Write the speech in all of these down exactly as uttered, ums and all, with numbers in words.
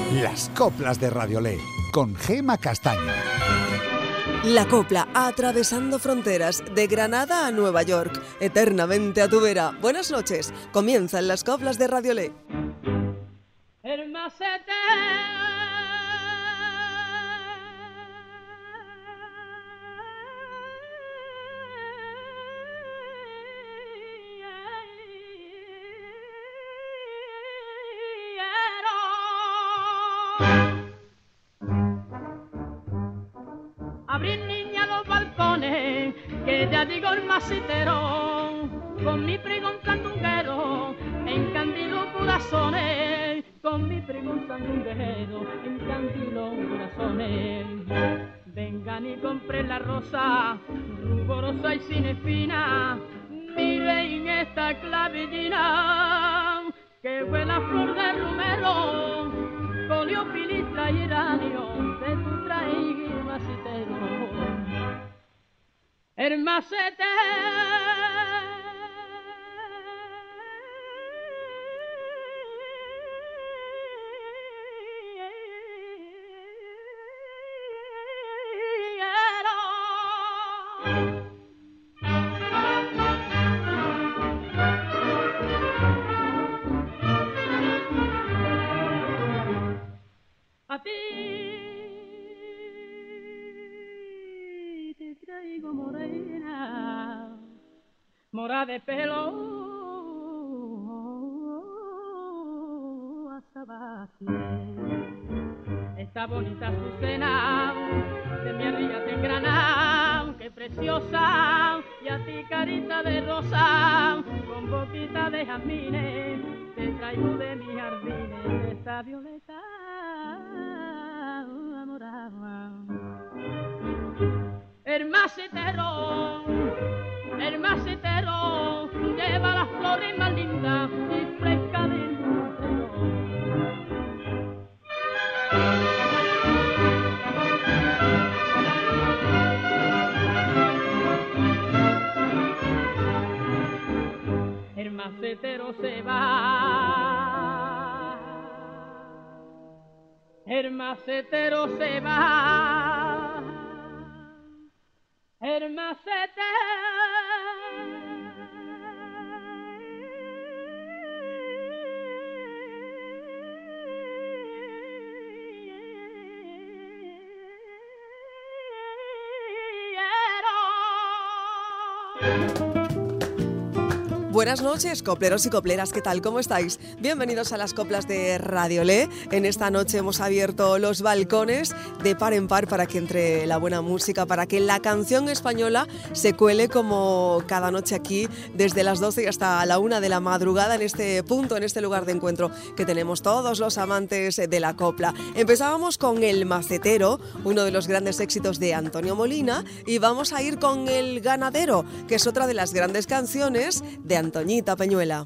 Las coplas de Radiolé, con Gema Castaño. La copla, atravesando fronteras, de Granada a Nueva York, eternamente a tu vera. Buenas noches, comienzan las coplas de Radiolé. Abrir niña los balcones, que ya digo el masitero, con mi pregón sandunguero, encandilo corazones, con mi pregón sandunguero, encandilo corazones. Vengan y compren la rosa, ruborosa y sin espina, miren esta clavellina, que buena flor de romero, colio, pilistra y geranio, de tu traí masitero. El macete a ti te traigo morena, mora de pelo azabache. Esta bonita Azucena de mi arriba te engrana, qué preciosa, y a ti carita de rosa, con boquita de jazmines, te traigo de mis jardines, esta violeta morada. El macetero, el macetero, lleva las flores más lindas y frescas del macetero. El macetero se va, el macetero se va, el macetero Buenas noches, copleros y copleras, ¿qué tal? ¿Cómo estáis? Bienvenidos a las coplas de Radiolé. En esta noche hemos abierto los balcones de par en par para que entre la buena música, para que la canción española se cuele como cada noche aquí, desde las doce y hasta la una de la madrugada, en este punto, en este lugar de encuentro que tenemos todos los amantes de la copla. Empezábamos con El Macetero, uno de los grandes éxitos de Antonio Molina, y vamos a ir con El Ganadero, que es otra de las grandes canciones de Antoñita Peñuela.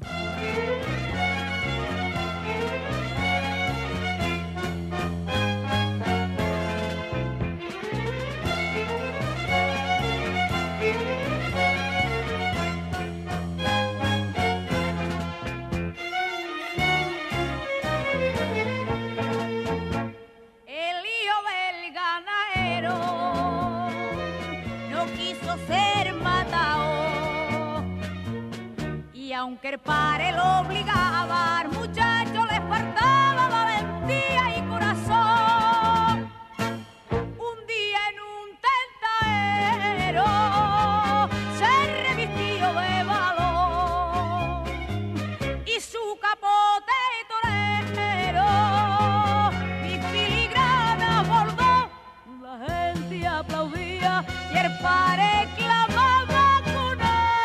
Aunque el padre lo obligaba, al muchacho le faltaba valentía y corazón. Un día en un tentadero se revistió de valor y su capote torero y filigrana bordó. La gente aplaudía y el padre clamaba con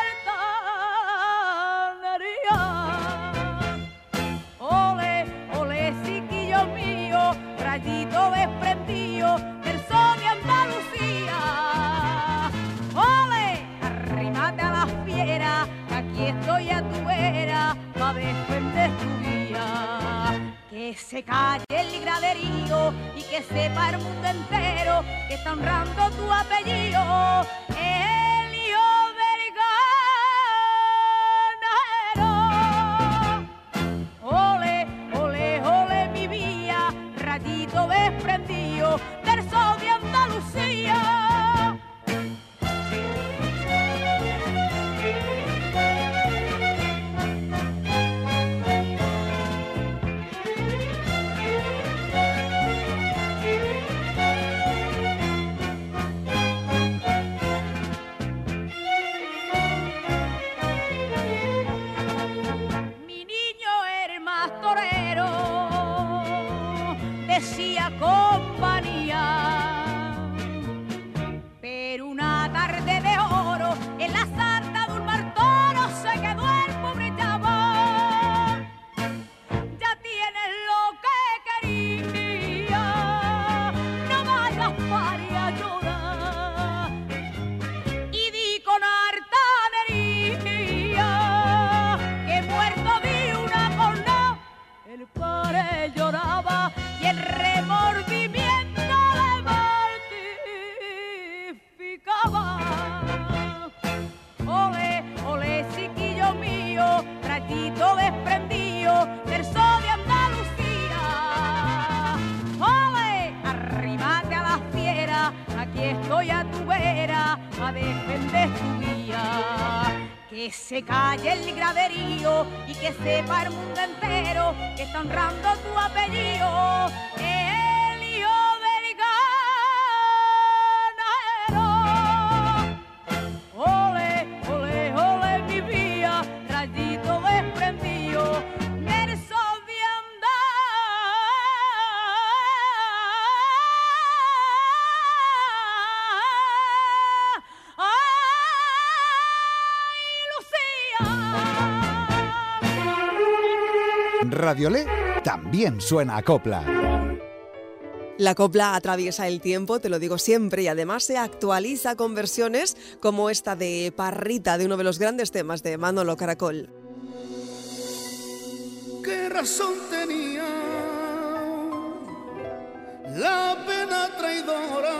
rayito desprendido del sol de Andalucía. ¡Ole! Arrímate a la fiera, que aquí estoy a tu vera, pa' defender tu vida. Que se calle el graderío y que sepa el mundo entero que está honrando tu apellido. Elio Verganero. Ole, ole, ole mi vía, prendío del sol de Andalucía. Decía compañía, pero una tarde de oro en la sarta de un martoro se quedó el pobre chaval. Ya tienes lo que quería, no vayas para llorar. Y di con hartanería que muerto de una corna el padre lloraba. Y el remordimiento le mortificaba. Ole, ole, chiquillo mío, ratito desprendido del sol de Andalucía. Ole, arrímate a la fiera, aquí estoy a tu vera, a defender tu vía. Que se calle el graderío y que sepa el mundo entero que está honrando tu apellido, el hijo del ganadero. Ole, ole, ole, mi vía, rayito desprendido del sol de Radiolé también suena a copla. La copla atraviesa el tiempo, te lo digo siempre, y además se actualiza con versiones como esta de Parrita, de uno de los grandes temas de Manolo Caracol. ¿Qué razón tenía la pena traidora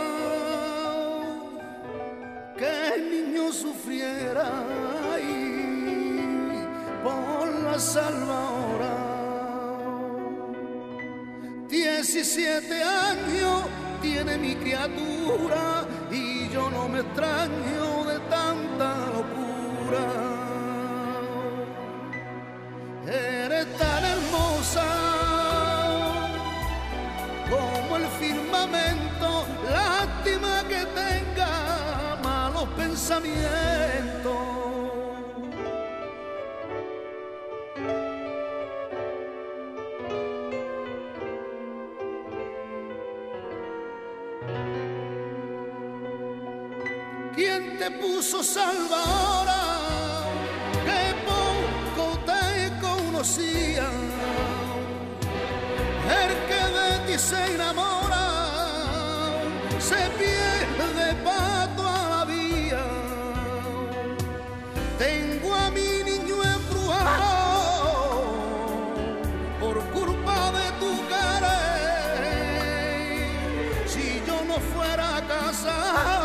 que el niño sufriera ahí por la salvadora? Diecisiete años tiene mi criatura y yo no me extraño de tanta locura. Eres tan hermosa como el firmamento, lástima que tenga malos pensamientos. ¿Quién te puso salvadora? Que poco te conocía. El que de ti se enamora se pierde pa' toda la vida. Tengo a mi niño embrujado por culpa de tu querer. Si yo no fuera casado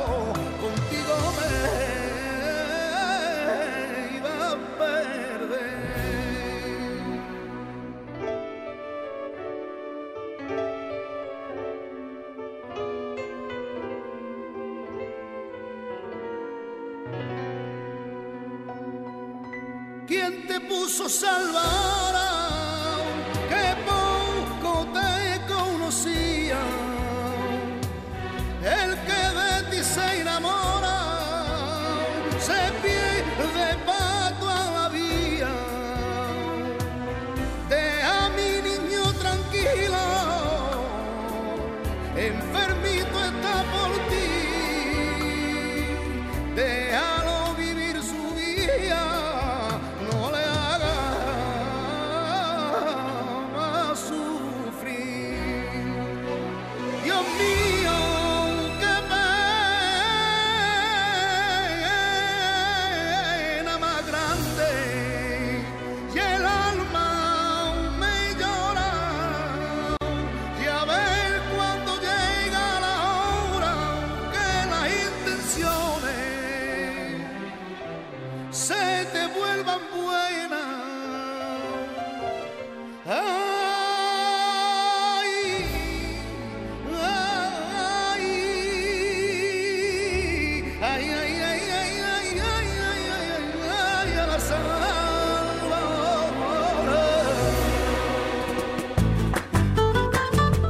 ¿quién te puso salvadora? Que poco te conocía. El que de ti se enamora se pierde pa' toda la vida. Deja a mi niño tranquilo, enfermito está por ti. Déjalo vivir su vida. Llega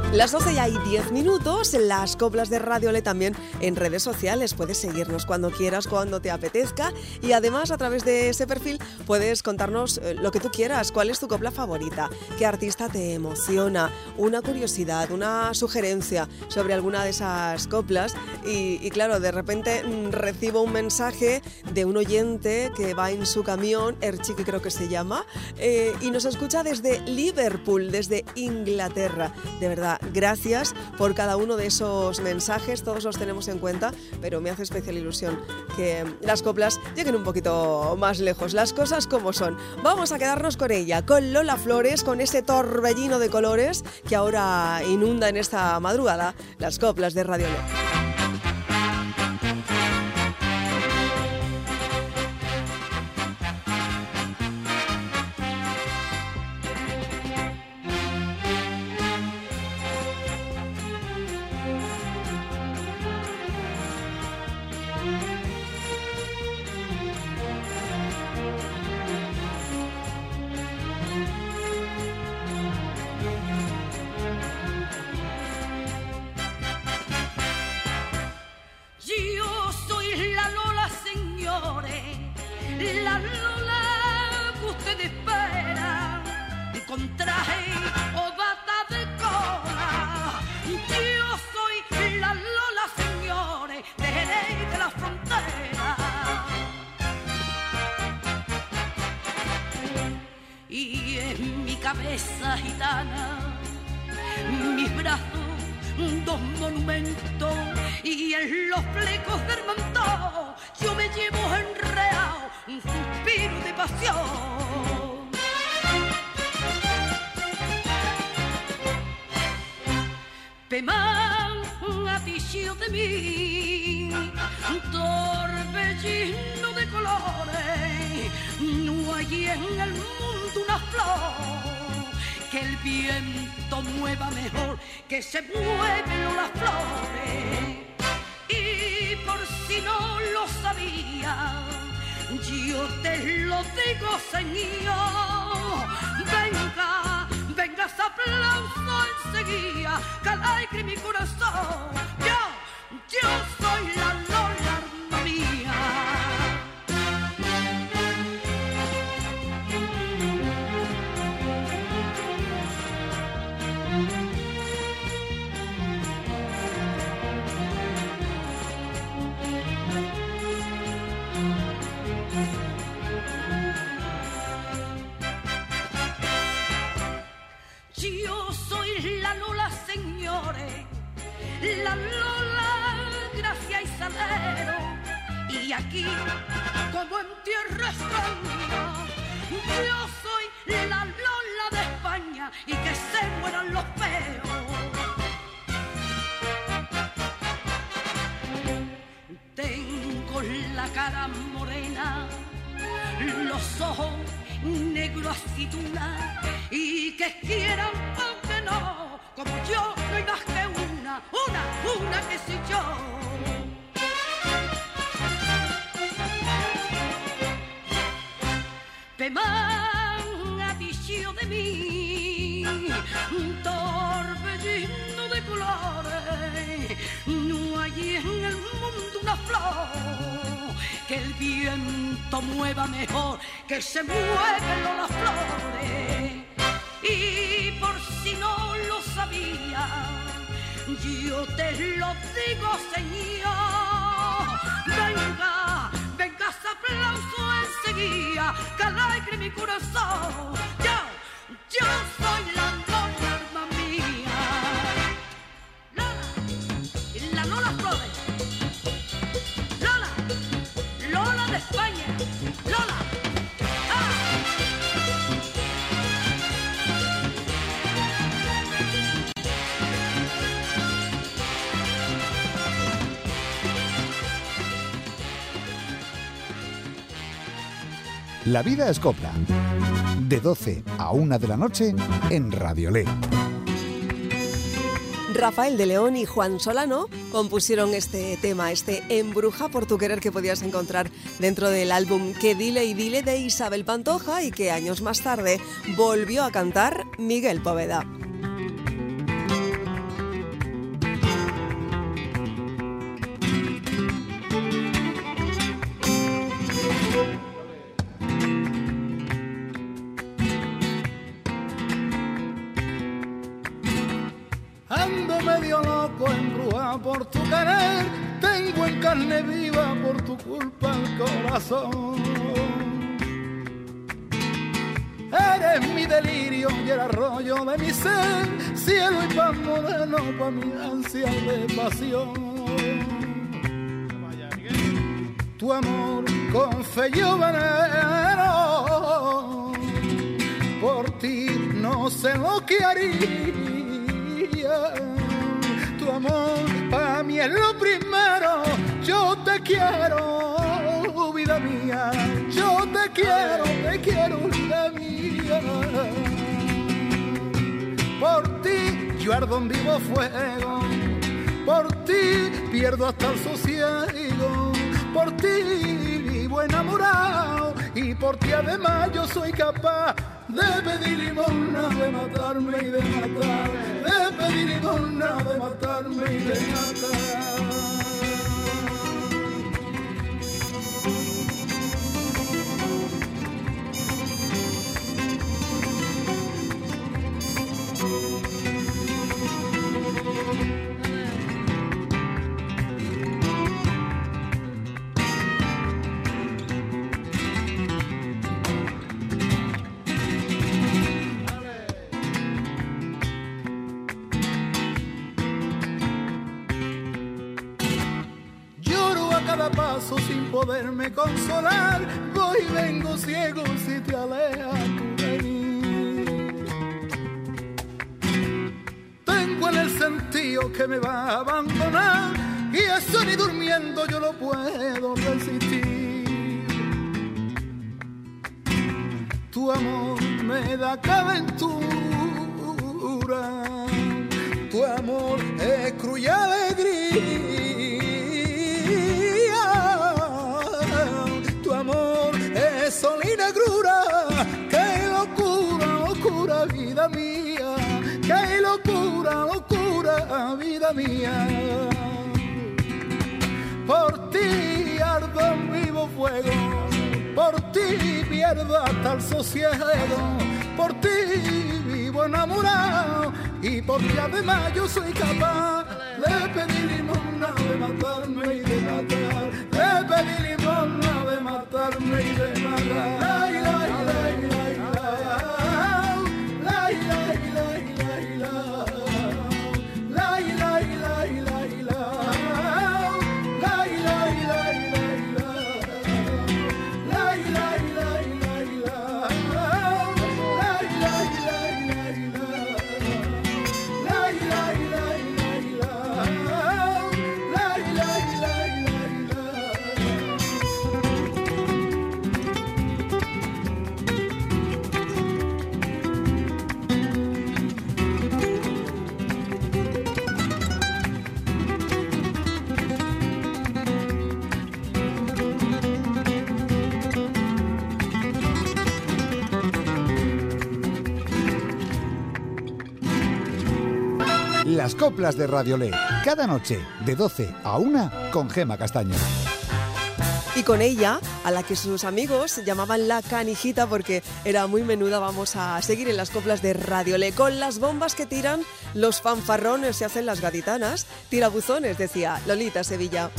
Las doce y hay diez minutos, las coplas de Radio Le también en redes sociales. Puedes seguirnos cuando quieras, cuando te apetezca, y además a través de ese perfil puedes contarnos lo que tú quieras. ¿Cuál es tu copla favorita? ¿Qué artista te emociona? Una curiosidad, una sugerencia sobre alguna de esas coplas. Y, y claro, de repente mmm, recibo un mensaje de un oyente que va en su camión, Erchiqui creo que se llama, eh, y nos escucha desde Liverpool, desde Inglaterra. De verdad, gracias por cada uno de esos mensajes, todos los tenemos en cuenta, pero me hace especial ilusión que las coplas lleguen un poquito más lejos, las cosas como son. Vamos a quedarnos con ella, con Lola Flores, con ese torbellino de colores que ahora inunda en esta madrugada las coplas de Radio Le. Cabeza gitana, mis brazos, dos monumentos, y en los flecos del manto yo me llevo enredado un suspiro de pasión. Pemán atillo de mí, un torbellino de colores, no hay en el mundo una flor que el viento mueva mejor que se mueven las flores. Y por si no lo sabía, yo te lo digo, señor. Venga, venga ese aplauso enseguida, que alegre mi corazón. Yo, yo soy la Lola, alma mía. Yo soy la Lola, señores, la Lola, Gracia y Salero, y aquí, como en tierra extraña, yo soy la Lola de España, y que se mueran los peos. Tengo la cara morena, los ojos negros aceituna, y que quieran aunque no, como yo no hay más que una, una, una que soy yo. Pemán atillo de mí, un torbellino de colores, no hay en el mundo una flor que el viento mueva mejor que se mueven las flores. Y por si no lo sabía, yo te lo digo, señor. Venga, venga ese aplauso enseguida, que alegre mi corazón. Yo, yo soy la Lola, alma mía. Lola, la Lola Flores. Lola, Lola de España. Lola. La vida es copla. De doce a una de la noche en Radio Le. Rafael de León y Juan Solano compusieron este tema, este Embruja por tu querer, que podías encontrar dentro del álbum Que dile y dile de Isabel Pantoja, y que años más tarde volvió a cantar Miguel Poveda. ando medio loco, embrujado por tu querer, tengo en carne viva por tu culpa el corazón. Eres mi delirio y el arroyo de mi ser, cielo y pan moreno pa' mi ansia de pasión. Tu amor con fe yo venero, por ti no sé lo que haría. Tu amor para mí es lo primero, yo te quiero, vida mía, yo te quiero, te quiero, vida mía. Por ti yo ardo en vivo fuego, por ti pierdo hasta el sosiego, por ti vivo enamorado y por ti además yo soy capaz de pedir limosna, de matarme y de matar, de pedir limosna, de matarme y de matar. Paso sin poderme consolar, voy y vengo ciego si te alejas tú de mí. Tengo en el sentido que me va a abandonar y eso ni durmiendo yo lo puedo resistir. Tu amor me da calentura, tu amor es cruz y alegría. Sol y negrura, qué locura, locura, vida mía, qué locura, locura, vida mía. Por ti ardo en vivo fuego, por ti pierdo hasta el sosiego, por ti vivo enamorado y por ti además yo soy capaz de pedir limosna, de matarme y de matar, de pedir limosna, de matarme y de matar. La, la, la, la, Las coplas de Radiolé, cada noche de doce a una con Gema Castaño. Y con ella, a la que sus amigos llamaban la canijita porque era muy menuda, vamos a seguir en las coplas de Radiolé. Con las bombas que tiran, los fanfarrones se hacen las gaditanas. Tirabuzones, decía Lolita Sevilla.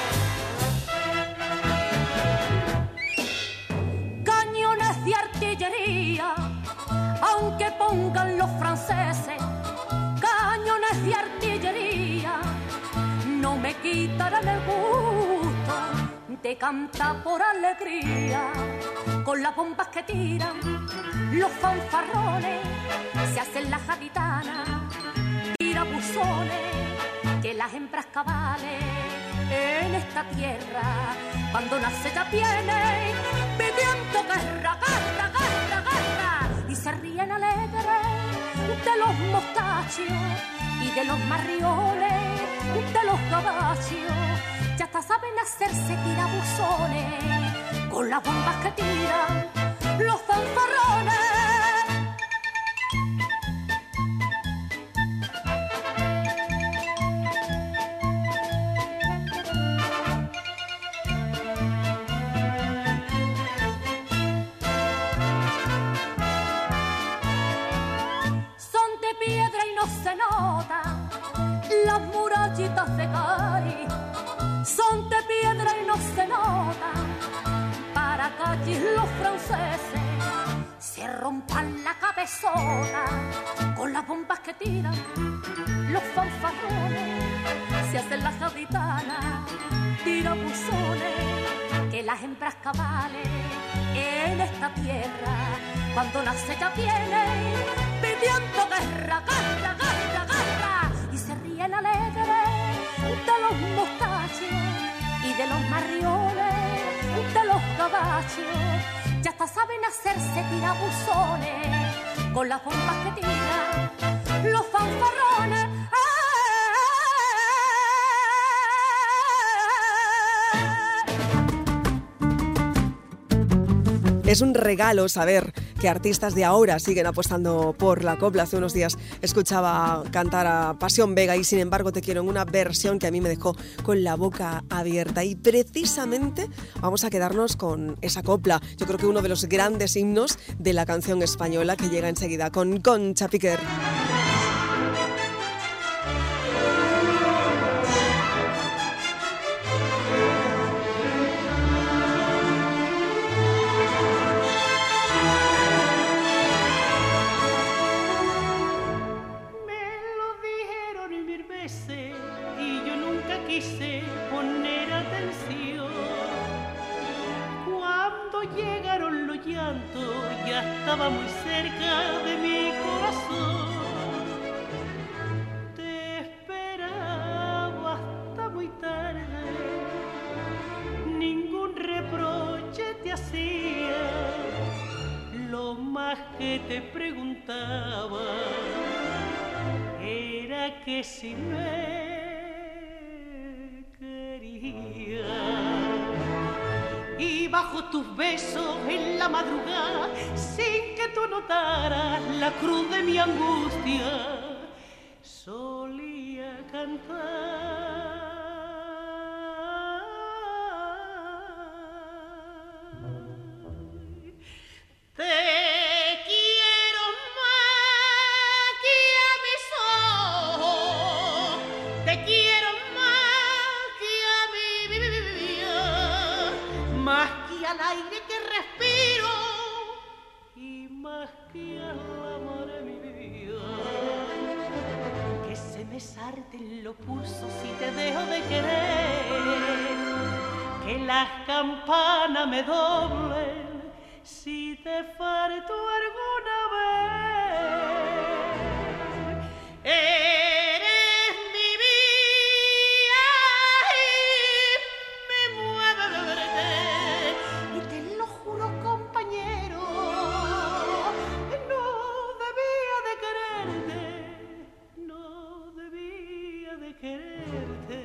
Cañones de artillería, aunque pongan los franceses, cañones de artillería, no me quitarán el gusto de cantar por alegría. Con las bombas que tiran los fanfarrones, se hacen las gaditanas, tirabuzones, que las hembras cabales en esta tierra, cuando nace ya vienen pidiendo guerra, guerra, guerra, guerra, y se ríen alegres de los mostachos y de los marriones, de los caballos, ya hasta saben hacerse tirabuzones con las bombas que tiran los fanfarrones. Son de piedra y no se notan Las murallitas de Cádiz son de piedra y no se notan. Para que allí los franceses se rompan la cabezona con las bombas que tiran los fanfarrones. Se hacen las gaditanas, tirabuzones, que las hembras cabales en esta tierra cuando nace ya vienen pidiendo guerra, guerra, guerra, guerra, y se ríen alegres de los mostachos y de los marriones, de los gabachos. Ya hasta saben hacerse tirabuzones con las bombas que tiran los fanfarrones. Es un regalo saber que artistas de ahora siguen apostando por la copla. Hace unos días escuchaba cantar a Pasión Vega y Sin embargo te quiero en una versión que a mí me dejó con la boca abierta. Y precisamente vamos a quedarnos con esa copla. Yo creo que uno de los grandes himnos de la canción española que llega enseguida con Concha Piquer. Estaba muy cerca de mi corazón, te esperaba hasta muy tarde, ningún reproche te hacía, lo más que te preguntaba era que si me querías. Y bajo tus besos en la madrugada, sin que tú notaras la cruz de mi angustia, solía cantar. Te quiero más que a mis ojos, te quiero más que a mi vida, más que al aire que respiro y más que al amor de mi vida. Que se me sarten los pulsos si te dejo de querer, que las campanas me doblen si te falto alguna vez. Eres mi vida y me mueve verte, y te lo juro, compañero, no debía de quererte, no debía de quererte.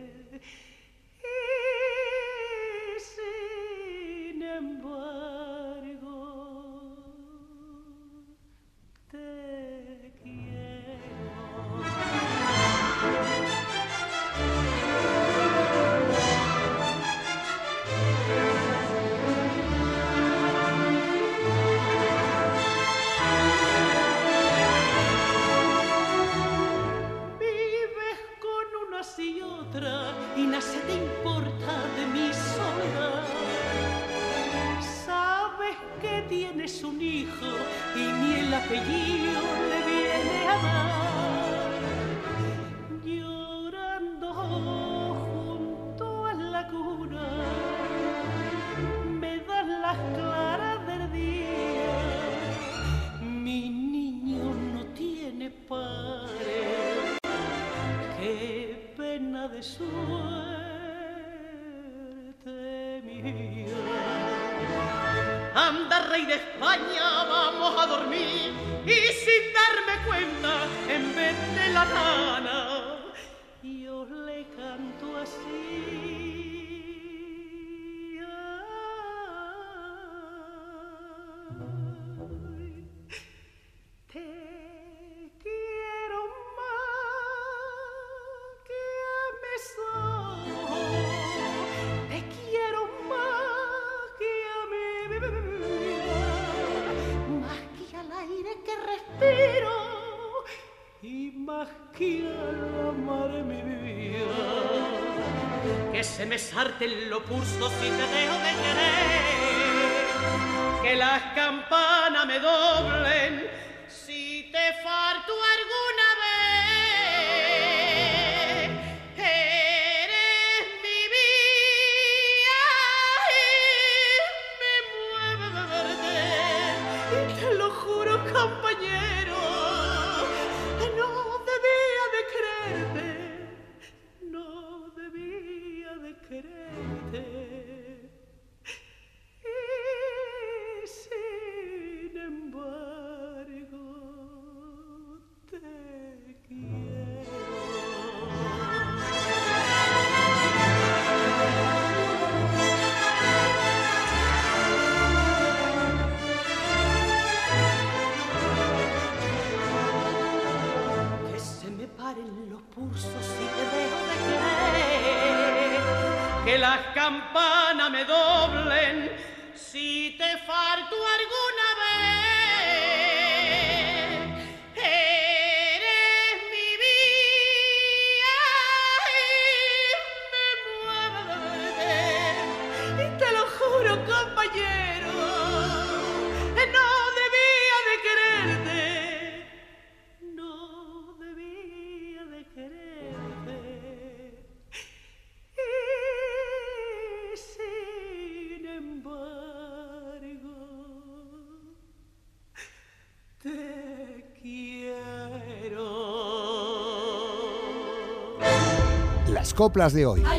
Y sin embargo te quiero. Vives con una y otra y nada te importa de mi soledad. Sabes que tienes un hijo y ni el apellido le viene a dar. Llorando junto a la cuna, me das las claras del día. Mi niño no tiene padre, qué pena de suerte mía. Anda, rey de España, vamos a dormir, y sin darme cuenta, en vez de la gana, yo le canto así. Ay, te quiero más que a mis ojos, te quiero más que a mi vida, más que al aire que respiro y más quiero amar mi vida. Que se me sarten los pulsos si te dejo de querer, que las campanas me doblen si te falto alguna vez. Eres mi vida y me mueve verde, y te lo juro, compañero, no debía de creerte, no debía de quererte. Y sin embargo te quiero. Que se me paren los pulsos si te dejo de querer, que las campanas me doblen si te falto alguna vez. Eres mi vida y me mueve, y te lo juro, compañero, no debía de quererte, no debía de quererte. Y sin embargo te quiero. Las coplas de hoy.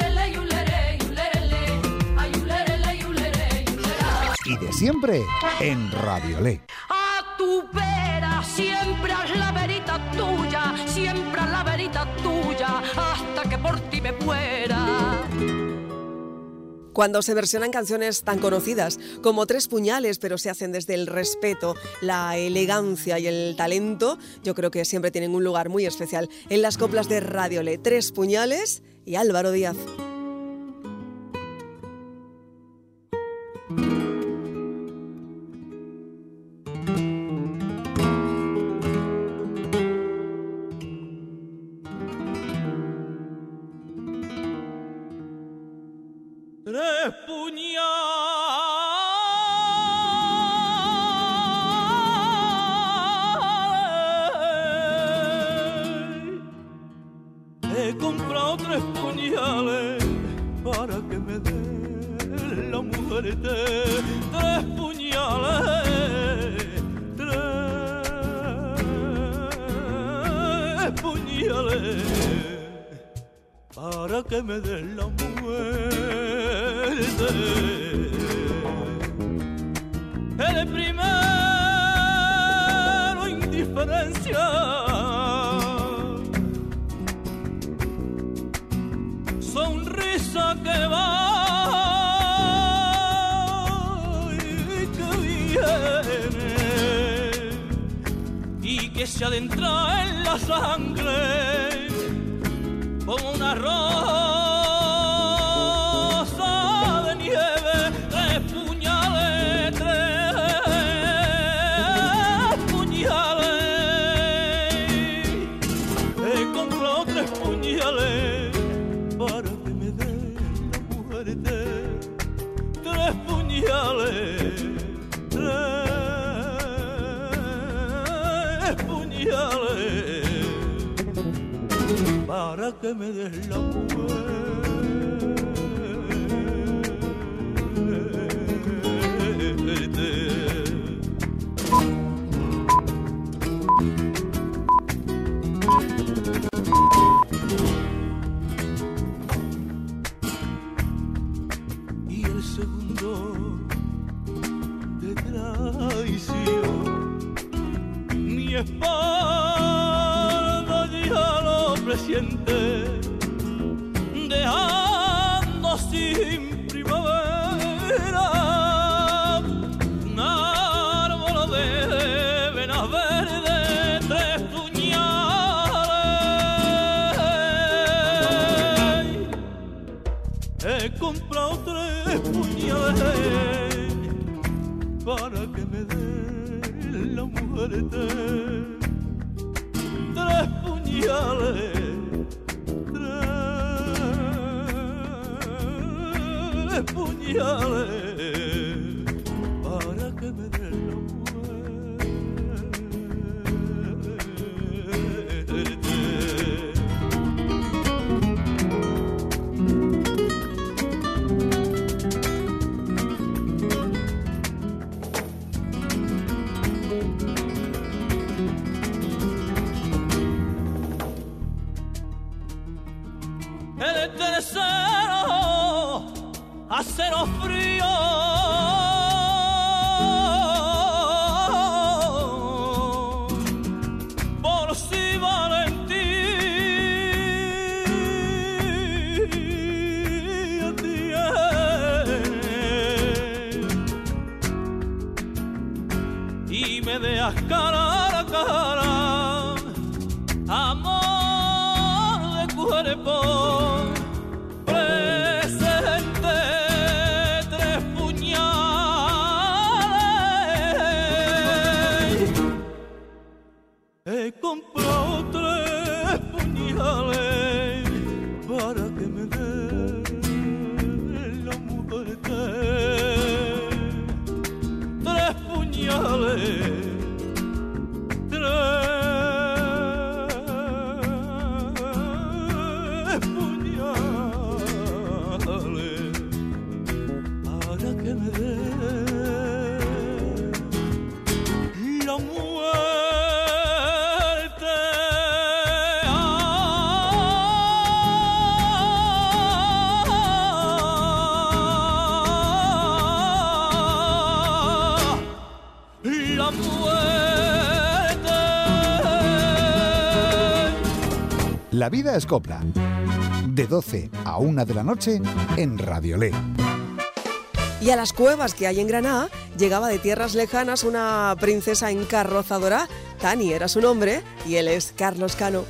Y de siempre en Radiolé. A tu vera, siempre haz la verita tuya, siempre haz la verita tuya, hasta que por ti me muera. Cuando se versionan canciones tan conocidas como Tres Puñales, pero se hacen desde el respeto, la elegancia y el talento, yo creo que siempre tienen un lugar muy especial en las coplas de Radiolé. Tres Puñales y Álvaro Díaz. Tres puñales he comprado tres puñales para que me dé la muerte. Tres puñales, tres puñales para que me dé la muerte. El primero, indiferencia, sonrisa que va y que viene y que se adentra en la sangre como una rosa de nieve. Tres puñales, tres puñales, he comprado tres puñales para que me dé la muerte. Tres puñales, tres puñales para que me des la muerte. Y el segundo de traición, mi espalda ya lo presiente, dejando sin primavera un árbol de venas verdes. Tres puñales, he comprado tres puñales para que me dé la muerte. Tres puñales puñales, tres puñales para que me den la el tercero, acero frío, por si valentía tiene y me dejas cara a cara, amor de cuerpo. He comprado tres puñales para que me den la muerte. Tres puñales, tres puñales para que me den la muerte. La vida es copla. De doce a una de la noche en Radiolé. Y a las cuevas que hay en Granada llegaba de tierras lejanas una princesa encarrozadora. Tani era su nombre y él es Carlos Cano.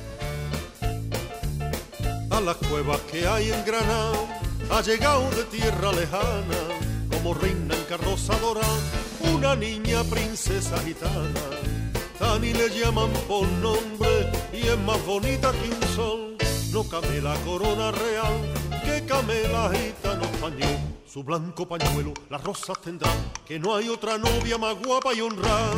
A las cuevas que hay en Granada ha llegado de tierra lejana, como reina encarrozadora, una niña princesa gitana. Tani le llaman por nombre y es más bonita que un sol. No camela corona real, que camela gitano español. Su blanco pañuelo las rosas tendrá, que no hay otra novia más guapa y honrada.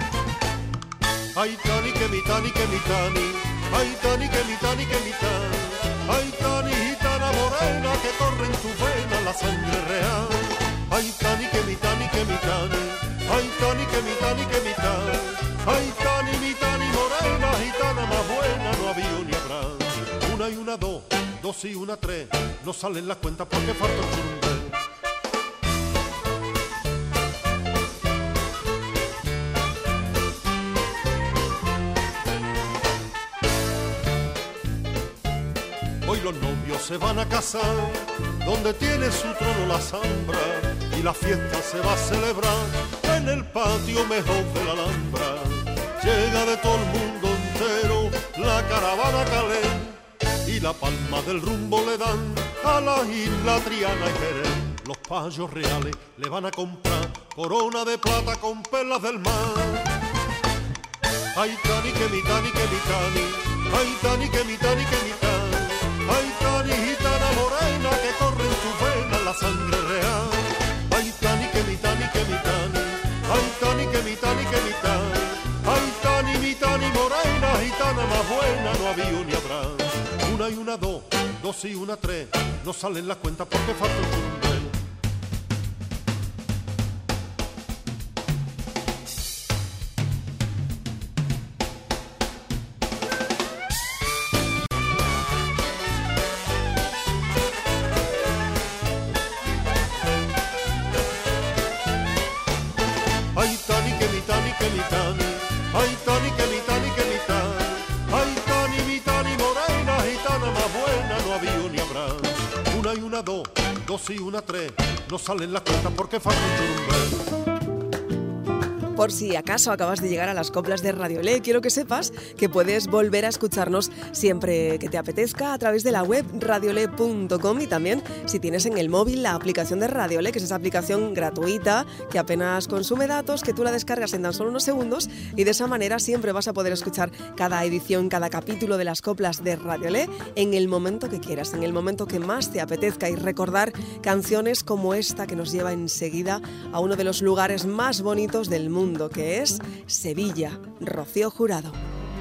Ay Tani que mi Tani que mi Tani, ay Tani que mi Tani que mi Tani, ay Tani gitana morena que corre en tu vena la sangre real. Ay Tani que mi Tani que mi Tani, ay Tani que mi Tani que mi Tani, ay Tani mi Tani morena gitana más buena no había ni habrá. Una y una dos, dos y una tres, no salen las cuentas porque falta el churumbe. Hoy los novios se van a casar, donde tiene su trono la Zambra, y la fiesta se va a celebrar en el patio mejor de la Alhambra. Llega de todo el mundo entero la caravana Calén, y la palma del rumbo le dan a la isla Triana y Jerez. Los payos reales le van a comprar corona de plata con perlas del mar. Ay Tani que mi Tani que mi Tani, ay Tani que mi Tani que mi Tani, ay Tani gitana morena que corre en tu vena la sangre real. Ay Tani que mi Tani que mi Tani, ay Tani que mi Tani que mi Tani, ay Tani mi Tani morena gitana más buena no había ni habrá. Una y una dos, dos y una tres, no salen las cuentas porque falta el churumbe. Ay Tani que mi Tani que mi Tani, ay Tani que mi Tani que mi Tani, ay Tani mi Tani morena gitana más buena no había ni habrá. Una y una dos, dos y una tres, no salen las cuentas porque falta un churumbe. Por si acaso acabas de llegar a las coplas de Radiolé, quiero que sepas que puedes volver a escucharnos siempre que te apetezca a través de la web radiolé punto com y también si tienes en el móvil la aplicación de Radiolé, que es esa aplicación gratuita que apenas consume datos, que tú la descargas en tan solo unos segundos y de esa manera siempre vas a poder escuchar cada edición, cada capítulo de las coplas de Radiolé en el momento que quieras, en el momento que más te apetezca y recordar canciones como esta que nos lleva enseguida a uno de los lugares más bonitos del mundo, que es Sevilla. Rocío Jurado.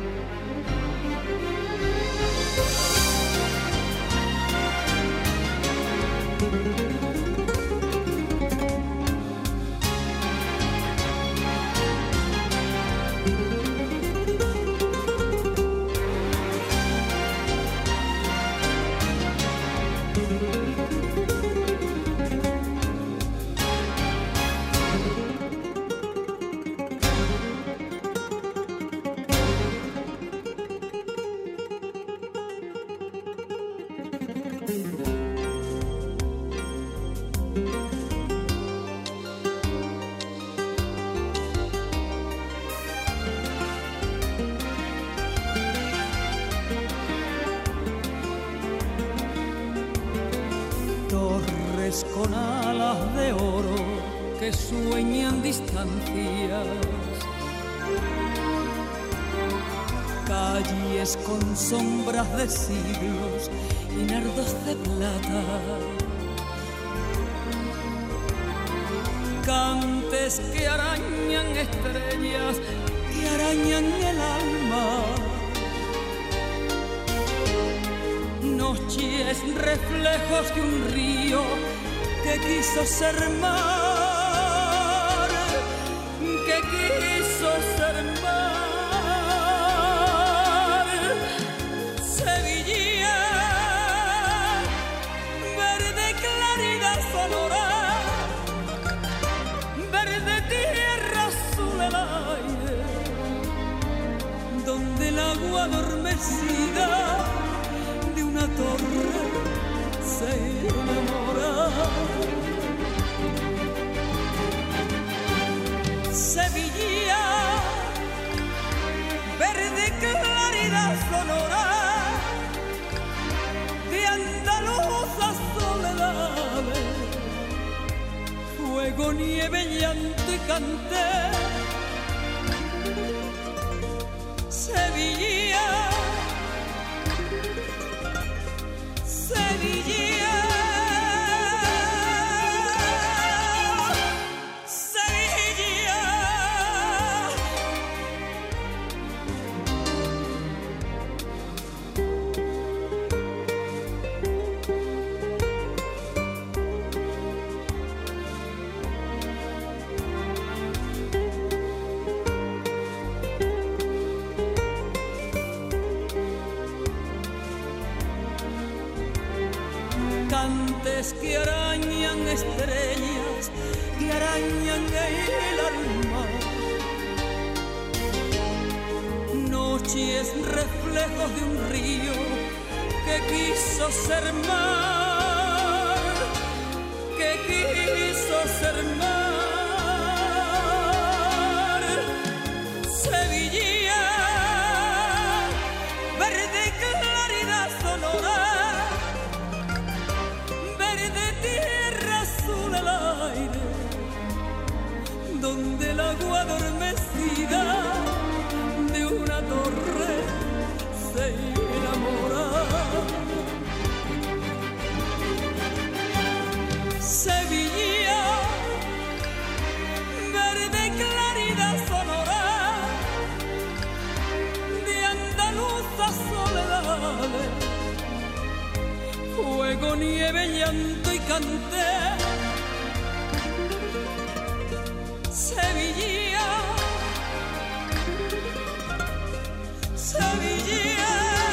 Torres con alas de oro que sueñan distancias, calles con sombras de siglos y nardos de plata, cantes que arañan estrellas, que arañan el alma, noches reflejos de un río que quiso ser mar, que quiso ser mar. Sevilla, verde claridad sonora, verde tierra azul el aire, donde el agua adormecida de una torre se enamora. Sevilla, verde claridad sonora de andaluzas soledades, fuego, nieve, llanto y canté. Sevilla, Sevilla, Sevilla. Cantes que arañan estrellas, que arañan el alma, noches reflejos de un río que quiso ser mar, que quiso ser mar. Sevilla, verde claridad sonora, donde el agua adormecida de una torre se enamora. Sevilla, verde claridad sonora de andaluzas soledades, fuego, nieve, llanto y canté. Sevilla, Sevilla,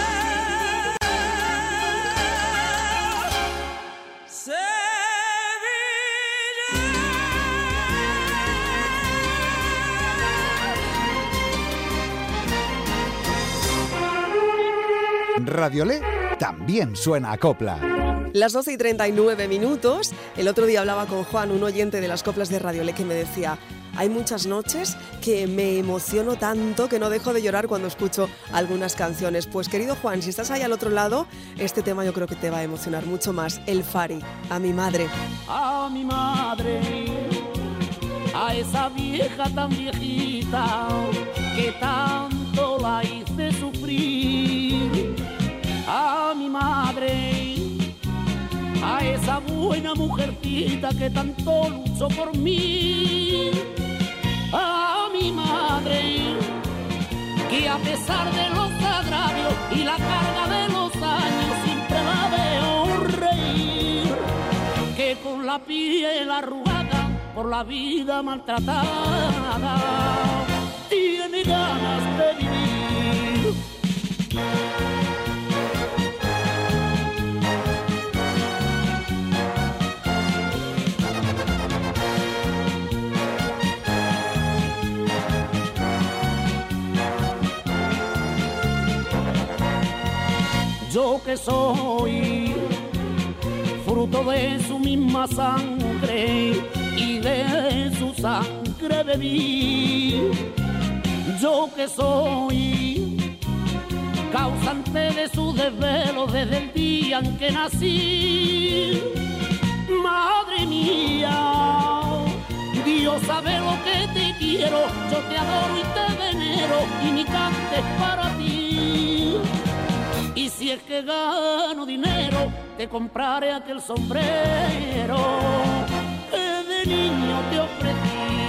Sevilla. Radiolé también suena a copla. Las doce y treinta y nueve minutos. El otro día hablaba con Juan, un oyente de las coplas de Radiolé, que me decía: hay muchas noches que me emociono tanto que no dejo de llorar cuando escucho algunas canciones. Pues querido Juan, si estás ahí al otro lado, este tema yo creo que te va a emocionar mucho más. El Fari, a mi madre. A mi madre, a esa vieja tan viejita que tanto la hice sufrir. A mi madre, a esa buena mujercita que tanto luchó por mí. A mi madre, que a pesar de los agravios y la carga de los años siempre la veo reír, que con la piel arrugada por la vida maltratada tiene ganas de vivir. Yo que soy fruto de su misma sangre y de su sangre bebí. Yo que soy causante de su desvelo desde el día en que nací. Madre mía, Dios sabe lo que te quiero, yo te adoro y te venero y mi canto es para ti. Y si es que gano dinero, te compraré aquel sombrero que de niño te ofrecí.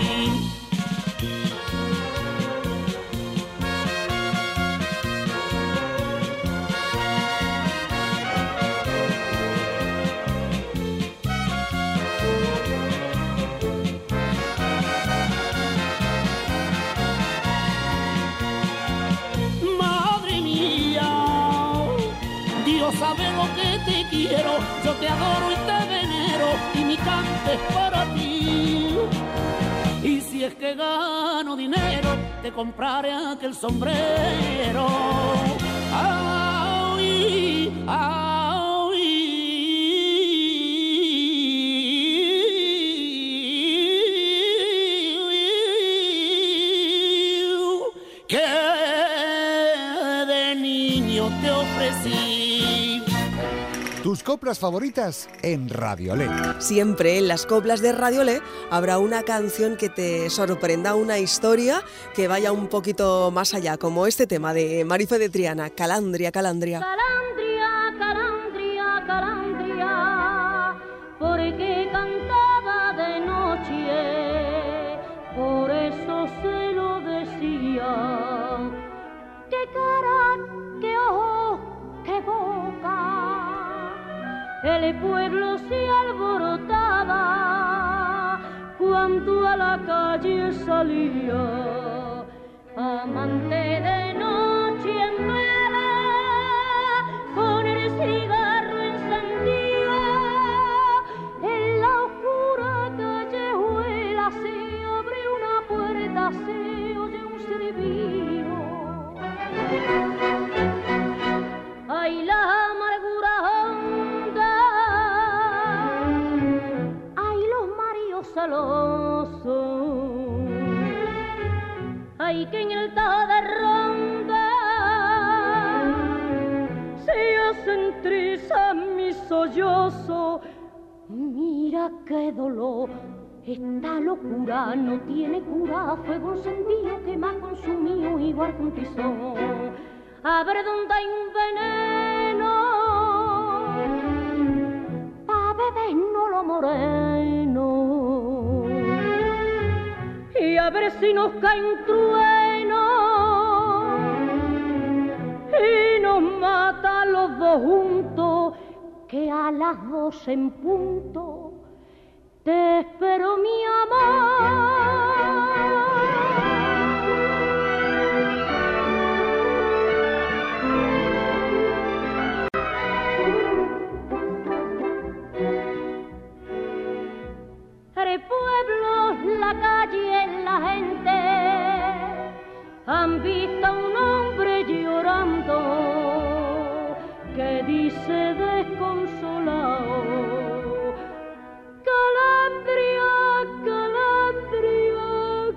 Sabe lo que te quiero, yo te adoro y te venero y mi canto es para ti. Y si es que gano dinero, te compraré aquel sombrero. Ay, ay, que de niño te ofrecí. Tus coplas favoritas en Radiolé. Siempre en las coplas de Radiolé habrá una canción que te sorprenda, una historia que vaya un poquito más allá, como este tema de Marife de Triana, Calandria, Calandria. Calandria, Calandria, Calandria, porque cantaba de noche, por eso se lo decía. Qué cara, qué ojo, qué boca. El pueblo se alborotaba cuando a la calle salía, amante de noche en vela, con el cigarro encendido, en la oscura callejuela se abre una puerta, se oye un silbido. Ay, la amargura honda, ay, los maridos celosos, ay, que en el ta de ronda se hacen trizas mis sollozos. Mira qué dolor, esta locura no tiene cura, fuego encendido que me ha consumido igual que un tizón. A ver dónde hay un veneno pa' bebernos lo moreno, y a ver si nos cae un trueno y nos mata a los dos juntos, que a las dos en punto te espero, mi amor. El pueblo, la calle, la gente han visto a un hombre llorando que dice desconsolado: Calandria, Calandria,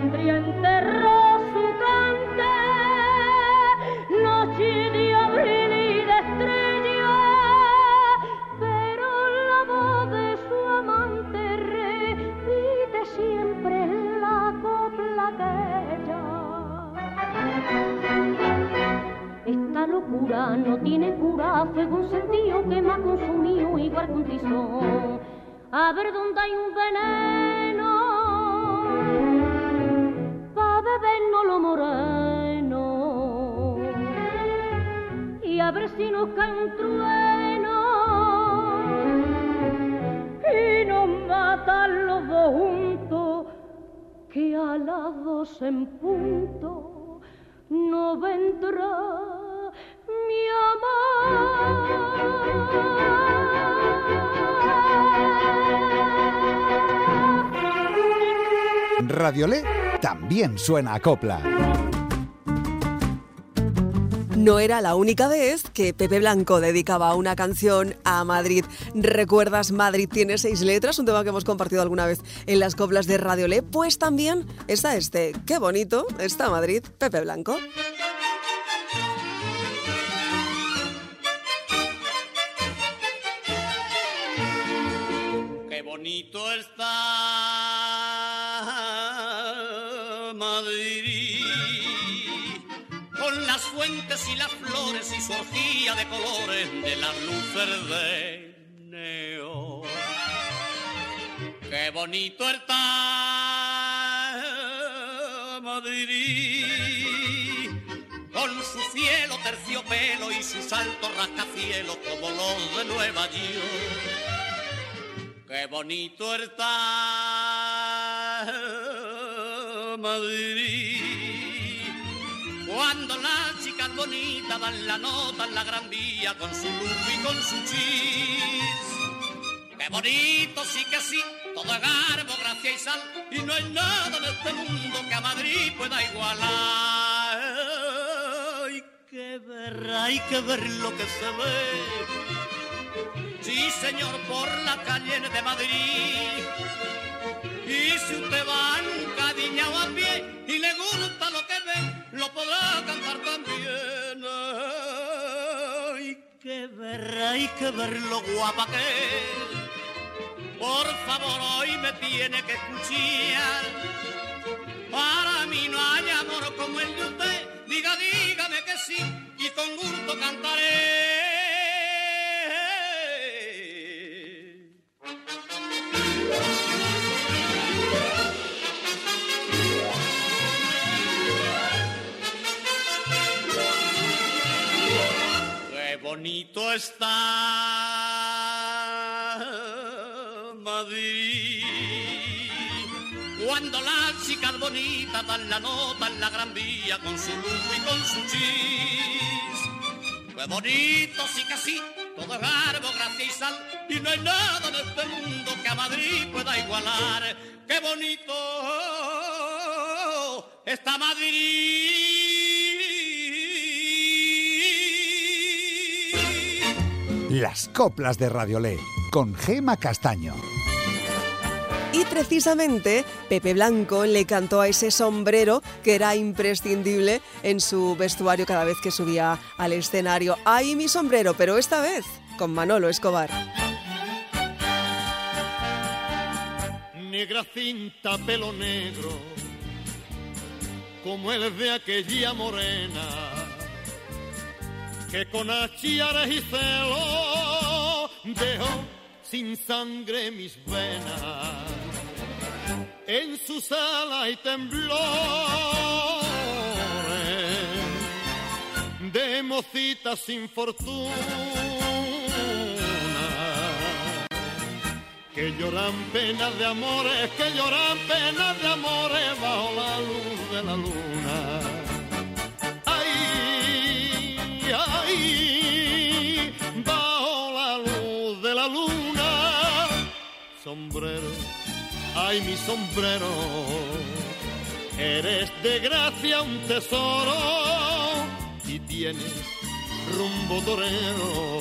golondrina enterró su cante, noche de abril y de estrella, pero la voz de su amante repite siempre la copla aquella. Esta locura no tiene cura, fuego encendido que me ha consumido igual que un tizón. A ver dónde hay un veneno pa' bebernos lo moreno, y a ver si nos cae un trueno y nos matan los dos juntos, que a las dos en punto no vendrá mi amor. Radiolé también suena a copla. No era la única vez que Pepe Blanco dedicaba una canción a Madrid. ¿Recuerdas Madrid tiene seis letras? Un tema que hemos compartido alguna vez en las coplas de Radiolé. Pues también está este. Qué bonito está Madrid, Pepe Blanco. Qué bonito está Madrid, con las fuentes y las flores y su orgía de colores de las luces de neón. Qué bonito está Madrid, con su cielo terciopelo y sus altos rascacielos como los de Nueva York. Qué bonito está Madrid, cuando las chicas bonitas dan la nota en la Gran Vía con su luz y con su chis. Qué bonito, sí que sí, todo es garbo, gracia y sal, y no hay nada en este mundo que a Madrid pueda igualar. Hay que ver, hay que ver lo que se ve. Sí, señor, por la calle de Madrid. Y si usted va nunca o a pie y le gusta lo que ve, lo podrá cantar también. Hay que ver, hay que ver lo guapa que es. Por favor, hoy me tiene que escuchar. Para mí no hay amor como el de usted. Diga, dígame que sí y con gusto cantaré. Qué bonito está Madrid, cuando las chicas bonitas dan la nota en la Gran Vía con su luz y con su chis. Qué bonito, sí que sí, todo es garbo, gracia y sal, y no hay nada en este mundo que a Madrid pueda igualar. Qué bonito está Madrid. Las coplas de Radiolé, con Gema Castaño. Y precisamente Pepe Blanco le cantó a ese sombrero que era imprescindible en su vestuario cada vez que subía al escenario. ¡Ay, mi sombrero! Pero esta vez con Manolo Escobar. Negra cinta, pelo negro, como el de aquella morena, que con achiares y celo dejó sin sangre mis venas, en sus alas y temblores de mocita sin fortuna, que lloran penas de amores, que lloran penas de amores bajo la luz de la luna. Ay, ay, bajo la luz de la luna. Sombrero, ay, mi sombrero, eres de gracia un tesoro y tienes rumbo torero.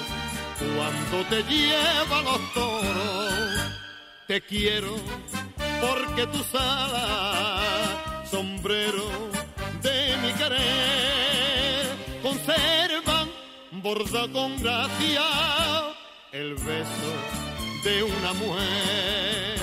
Cuando te llevan los toros, te quiero porque tus alas, sombrero de mi querer, conservan bordado con gracia el beso de una mujer.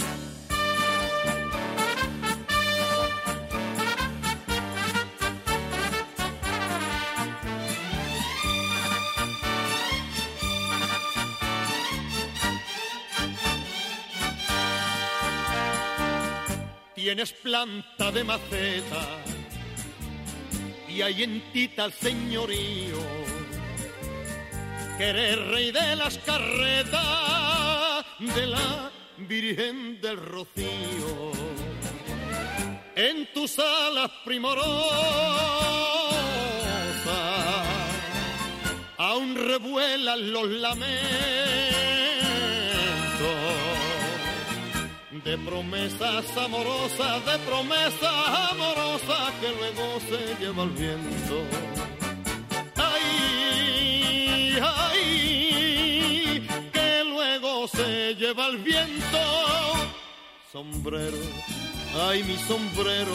Tienes planta de maceta y hay en ti tal señorío, que eres rey de las carretas de la Virgen del Rocío. En tus alas primorosas aún revuelan los lamentos de promesas amorosas, de promesas amorosas que luego se lleva el viento. Ay, ay, que luego se lleva el viento. Sombrero, ay mi sombrero,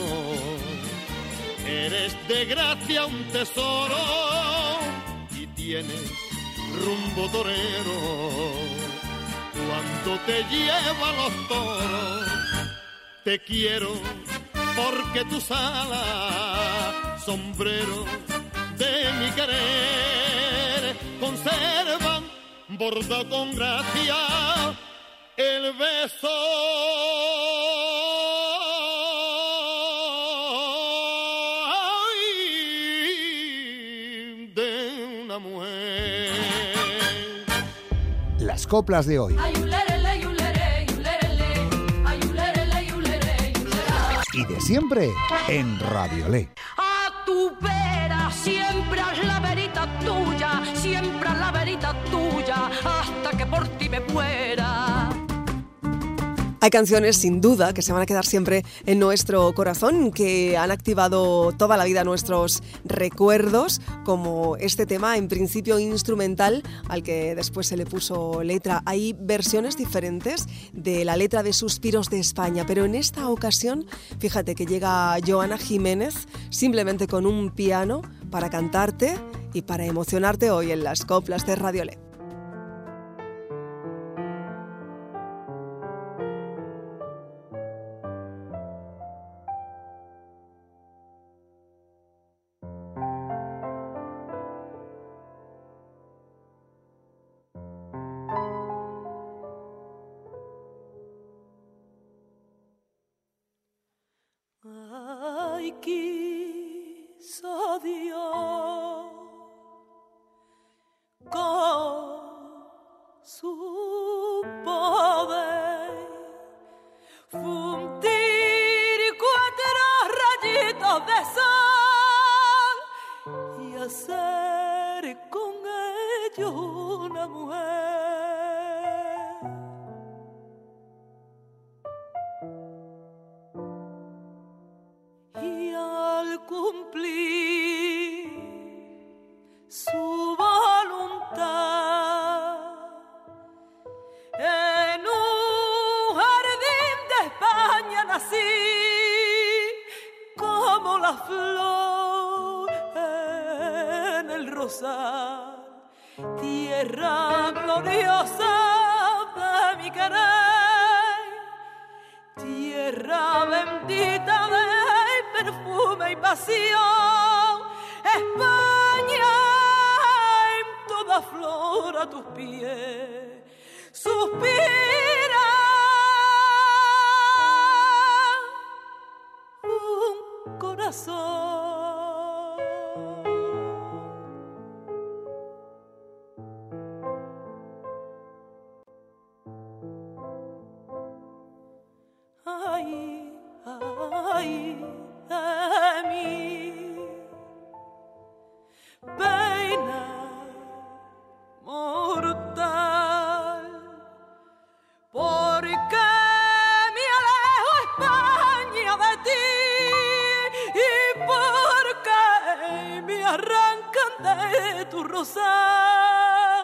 eres de gracia un tesoro y tienes rumbo torero. Cuando te llevo a los toros, te quiero porque tus alas, sombrero de mi querer, conservan bordado con gracia el beso de una mujer. Las coplas de hoy. Y de siempre en Radiolé. A tu vera, siempre haz la verita tuya, siempre haz la verita tuya, hasta que por ti me muera. Hay canciones sin duda que se van a quedar siempre en nuestro corazón, que han activado toda la vida nuestros recuerdos, como este tema en principio instrumental al que después se le puso letra. Hay versiones diferentes de la letra de Suspiros de España, pero en esta ocasión fíjate que llega Joana Jiménez simplemente con un piano para cantarte y para emocionarte hoy en las coplas de Radiolé. Ay, quiso Dios con su poder fundir cuatro rayitos de sol y hacer con ellos una mujer. Y al cumplir su voluntad en un jardín de España nací como la flor en el rosal, tierra gloriosa de mi querer, tierra bendita de perfume y pasión, España en toda flor a tus pies suspira un corazón. Ay, ay, de mí, pena mortal, porque me alejo España de ti y porque me arrancan de tu rosal.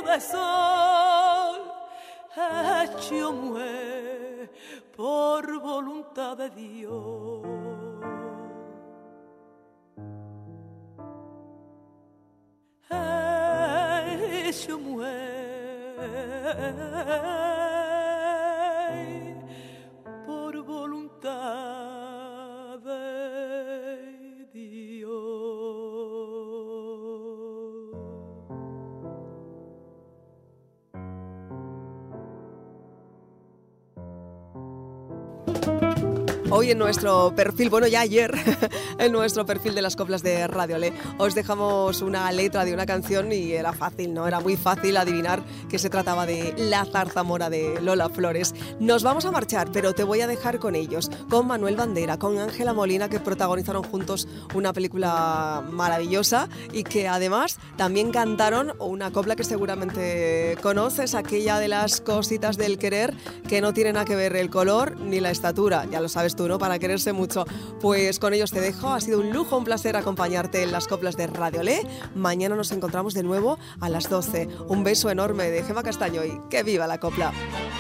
rayito de sol hecho mujer por voluntad de Dios. Hecho mujer por voluntad de Dios. Hoy en nuestro perfil, bueno ya ayer, en nuestro perfil de las coplas de Radio Le, os dejamos una letra de una canción y era fácil, ¿no? Era muy fácil adivinar que se trataba de La zarzamora de Lola Flores. Nos vamos a marchar, pero te voy a dejar con ellos, con Manuel Bandera, con Ángela Molina, que protagonizaron juntos una película maravillosa y que además también cantaron una copla que seguramente conoces, aquella de las cositas del querer, que no tiene nada que ver el color ni la estatura, ya lo sabes tú, ¿no? Para quererse mucho. Pues con ellos te dejo. Ha sido un lujo, un placer acompañarte en las coplas de Radio Le. Mañana nos encontramos de nuevo a las doce. Un beso enorme de Gemma Castaño y que viva la copla.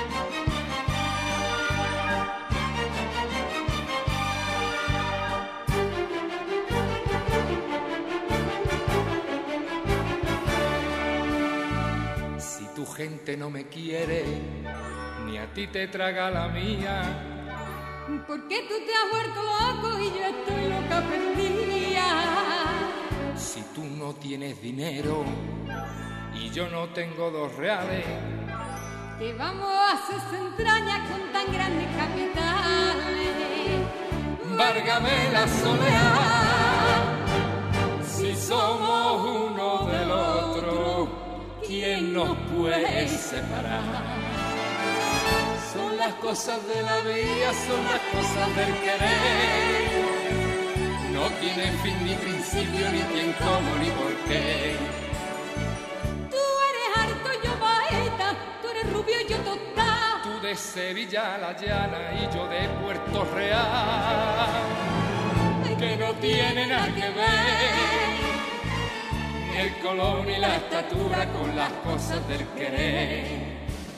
Si tu gente no me quiere, ni a ti te traga la mía. ¿Por qué tú te has vuelto loco y yo estoy loca perdida? Si tú no tienes dinero y yo no tengo dos reales, ¿qué vamos a hacer entrañas con tan grandes capitales? Várgame la soledad, si somos uno del otro, ¿quién nos puede separar? Son las cosas de la vida, son las cosas del querer. No tienen fin ni principio, ni quién, cómo, ni por qué. Tú eres harto, yo baeta, tú eres rubio y yo tostado. Tú de Sevilla a la llana y yo de Puerto Real. Que no tiene nada que ver ni el color ni la estatura con las cosas del querer.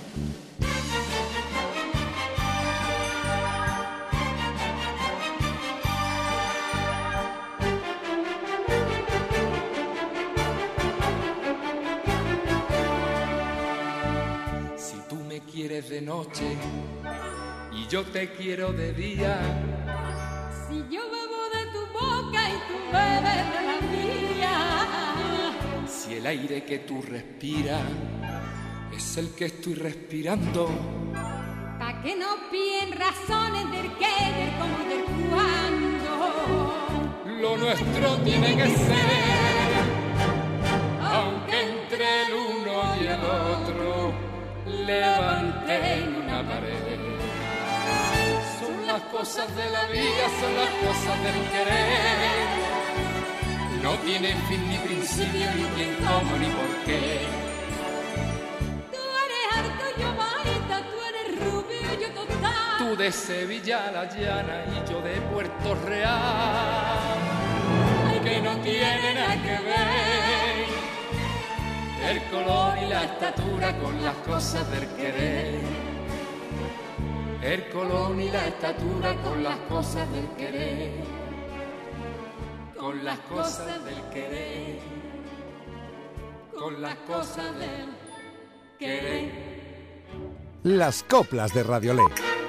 Quieres de noche y yo te quiero de día. Si yo bebo de tu boca y tú bebes de la mía. Si el aire que tú respiras es el que estoy respirando. Pa' que no piden razones del qué, del cómo y del cuándo. Lo nuestro tiene que ser, aunque entre el uno y el otro levanten una pared. Son las cosas de la vida, son las cosas del querer. No tienen fin ni principio, ni quién, cómo, ni por qué. Tú eres harto, yo baita, tú eres rubio, yo tostado. Tú de Sevilla a la llana y yo de Puerto Real. Ay, que no tiene nada que ver el color y la estatura con las cosas del querer. El color y la estatura con las cosas del querer. Con las cosas del querer. Con las cosas del querer. Las coplas de Radio Le.